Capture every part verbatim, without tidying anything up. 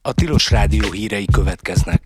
A Tilos Rádió hírei következnek.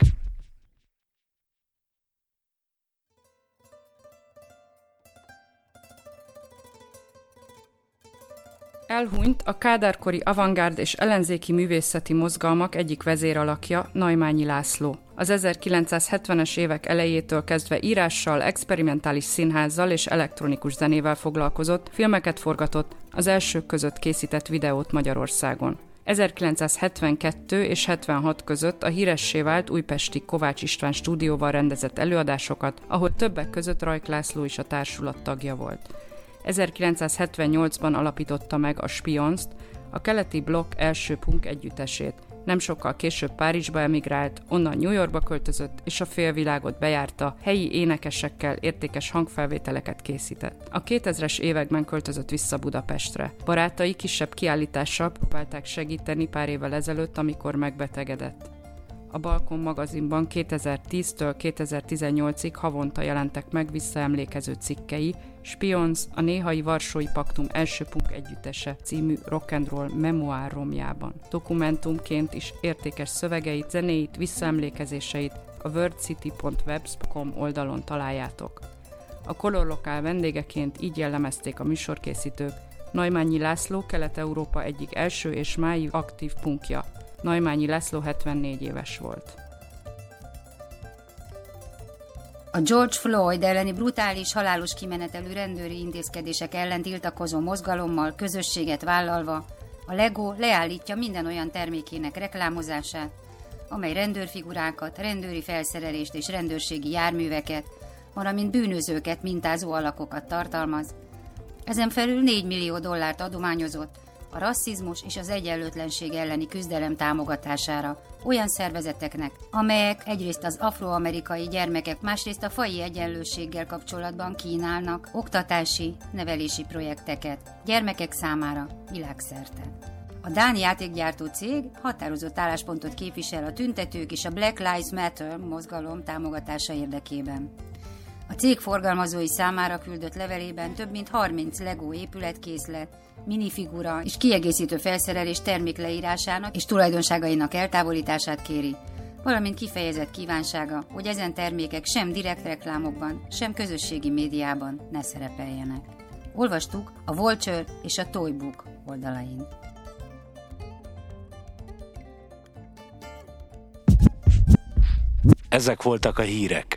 Elhunyt a kádárkori avantgárd és ellenzéki művészeti mozgalmak egyik vezéralakja, Naimányi László. Az ezerkilencszázhetvenes évek elejétől kezdve írással, experimentális színházzal és elektronikus zenével foglalkozott, filmeket forgatott, az elsők között készített videót Magyarországon. ezerkilencszázhetvenkettő és hetvenhat között a híressé vált újpesti Kovács István stúdióval rendezett előadásokat, ahol többek között Rajk László is a társulat tagja volt. ezerkilencszázhetvennyolcban alapította meg a Spionzt, a keleti blokk első punk együttesét. Nem sokkal később Párizsba emigrált, onnan New Yorkba költözött, és a félvilágot bejárta, helyi énekesekkel értékes hangfelvételeket készített. A kétezres években költözött vissza Budapestre. Barátai kisebb kiállítással próbálták segíteni pár évvel ezelőtt, amikor megbetegedett. A Balkon magazinban kétezer-tíztől kétezer-tizennyolcig havonta jelentek meg visszaemlékező cikkei, Spionz, a néhai Varsói Paktum első punk együttese című rock'n'roll memoár romjában. Dokumentumként is értékes szövegeit, zenéit, visszaemlékezéseit a worldcity pont webs pont com oldalon találjátok. A Color Lokál vendégeként így jellemezték a műsorkészítők Naimányi László Kelet-Európa egyik első és máig aktív punkja. Naimányi László hetvennégy éves volt. A George Floyd elleni brutális, halálos kimenetelű rendőri intézkedések ellen tiltakozó mozgalommal közösséget vállalva a Lego leállítja minden olyan termékének reklámozását, amely rendőrfigurákat, rendőri felszerelést és rendőrségi járműveket, valamint bűnözőket mintázó alakokat tartalmaz. Ezen felül négy millió dollárt adományozott a rasszizmus és az egyenlőtlenség elleni küzdelem támogatására olyan szervezeteknek, amelyek egyrészt az afroamerikai gyermekek, másrészt a faji egyenlőséggel kapcsolatban kínálnak oktatási, nevelési projekteket gyermekek számára világszerte. A dán játékgyártó cég határozott álláspontot képvisel a tüntetők és a Black Lives Matter mozgalom támogatása érdekében. A cég forgalmazói számára küldött levelében több mint harminc Lego épületkészlet, minifigura és kiegészítő felszerelés termékleírásának és tulajdonságainak eltávolítását kéri, valamint kifejezett kívánsága, hogy ezen termékek sem direkt reklámokban, sem közösségi médiában ne szerepeljenek. Olvastuk a Vulture és a Toy Book oldalain. Ezek voltak a hírek.